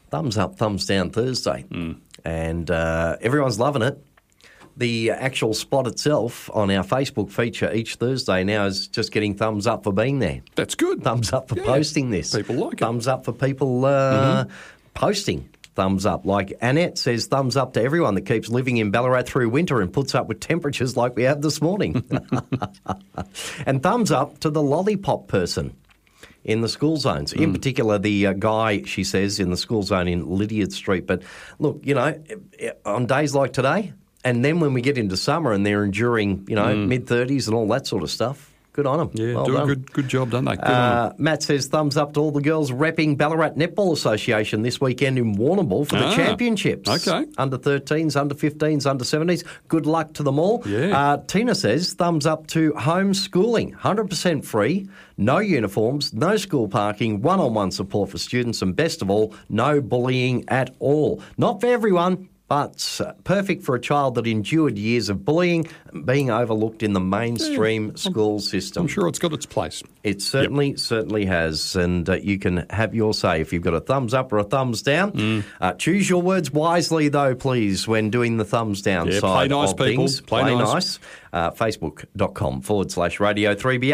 Thumbs up, thumbs down Thursday. And everyone's loving it. The actual spot itself on our Facebook feature each Thursday now is just getting thumbs up for being there. That's good. Thumbs up for posting this. People like it. Thumbs up for people posting. Thumbs up. Like Annette says, thumbs up to everyone that keeps living in Ballarat through winter and puts up with temperatures like we have this morning. And thumbs up to the lollipop person in the school zones, in particular the guy, she says, in the school zone in Lydiard Street. But look, on days like today, and then when we get into summer and they're enduring, mid-30s and all that sort of stuff, good on them. Yeah, well do done. a good job, don't they? Good on 'em. Matt says, thumbs up to all the girls repping Ballarat Netball Association this weekend in Warrnambool for the championships. Okay. Under 13s, under 15s, under 70s. Good luck to them all. Yeah. Tina says, thumbs up to homeschooling. 100% free, no uniforms, no school parking, one-on-one support for students, and best of all, no bullying at all. Not for everyone, but perfect for a child that endured years of bullying and being overlooked in the mainstream school system. I'm sure it's got its place. It certainly has, and you can have your say if you've got a thumbs up or a thumbs down. Choose your words wisely, though, please, when doing the thumbs down side play nice, of people. things. Play nice. Facebook.com/Radio 3BR.